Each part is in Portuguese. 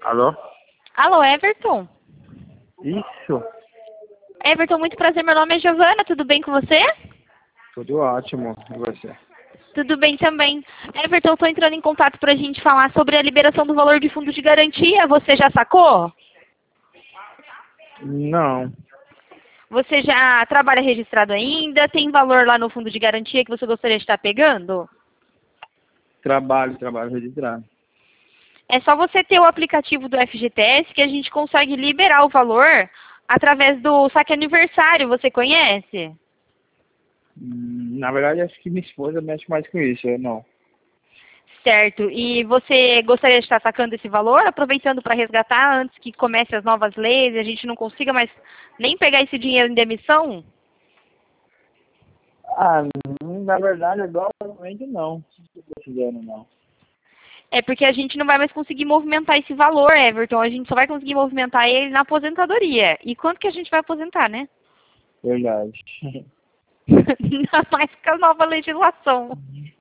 Alô? Alô, Everton? Isso, Everton, muito prazer. Meu nome é Giovana. Tudo bem com você? tudo ótimo. E você? Tudo bem também. Everton, estou entrando em contato para a gente falar sobre a liberação do valor de fundo de garantia. Você já sacou? Não, Você já trabalha registrado ainda? Tem valor lá no fundo de garantia que você gostaria de estar pegando? trabalho registrado. É só você ter o aplicativo do FGTS que a gente consegue liberar o valor através do saque aniversário. Você conhece? Na verdade, acho que minha esposa mexe mais com isso, eu não. Certo. E você gostaria de estar sacando esse valor, aproveitando para resgatar antes que comece as novas leis e a gente não consiga mais nem pegar esse dinheiro em demissão? Ah, na verdade, atualmente não. Não tô precisando, não. É porque a gente não vai mais conseguir movimentar esse valor, Everton. A gente só vai conseguir movimentar ele na aposentadoria. E quanto que a gente vai aposentar, né? Verdade. Ainda mais com a nova legislação.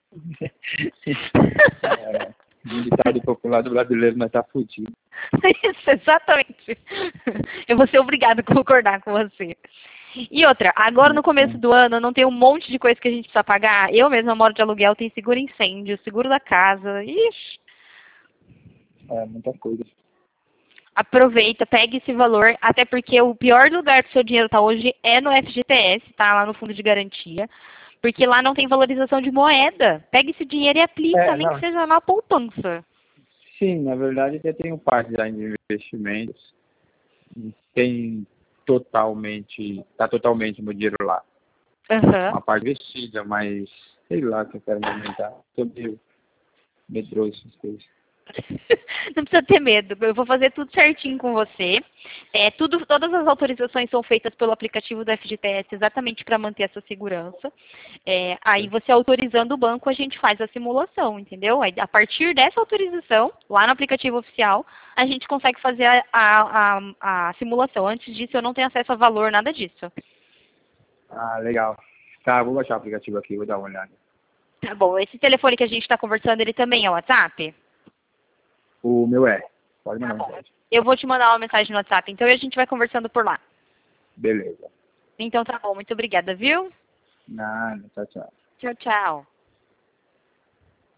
O ditado popular do brasileiro não tá fudido. Isso, exatamente. Eu vou ser obrigada a concordar com você. E outra, agora no começo do ano não tem um monte de coisa que a gente precisa pagar. Eu mesma moro de aluguel, tem seguro incêndio, seguro da casa. Ixi. É, muita coisa. Aproveita, pegue esse valor, até porque o pior lugar que o seu dinheiro está hoje é no FGTS, tá? Lá no fundo de garantia. Porque lá não tem valorização de moeda. Pega esse dinheiro e aplica, nem que Não. seja na poupança. Sim, na verdade, eu tenho parte já de investimentos. Tem tá totalmente meu dinheiro lá. Aham. Uma parte investida, mas sei lá se eu quero movimentar. Tô meio medroso essas coisas. Não precisa ter medo, eu vou fazer tudo certinho com você. Todas as autorizações são feitas pelo aplicativo do FGTS exatamente para manter essa segurança. Aí você autorizando o banco, a gente faz a simulação, entendeu? Aí, a partir dessa autorização, lá no aplicativo oficial, a gente consegue fazer a simulação. Antes disso, eu não tenho acesso a valor, nada disso. Ah, legal. Tá, vou baixar o aplicativo aqui, vou dar uma olhada. Tá bom, esse telefone que a gente está conversando, ele também é WhatsApp? O meu é. Pode Tá mandar bom. mensagem. Eu vou te mandar uma mensagem no WhatsApp, então, e a gente vai conversando por lá. Beleza. Então tá bom, muito obrigada, viu? Nada, tchau, tchau. Tchau, tchau.